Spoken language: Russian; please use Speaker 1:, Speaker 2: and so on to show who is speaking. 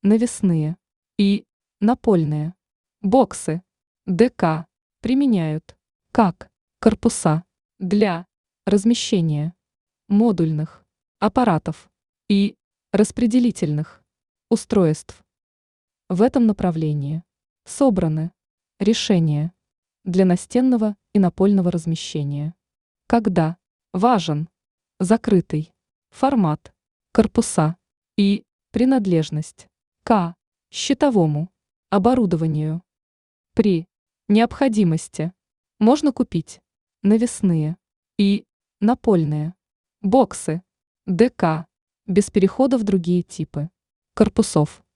Speaker 1: навесные и напольные боксы ДК применяют как корпуса для размещения модульных аппаратов и распределительных устройств. В этом направлении собраны решения для настенного и напольного размещения, когда важен закрытый формат корпуса и принадлежность к щитовому оборудованию. При необходимости можно купить навесные и напольные боксы ДК без перехода в другие типы корпусов.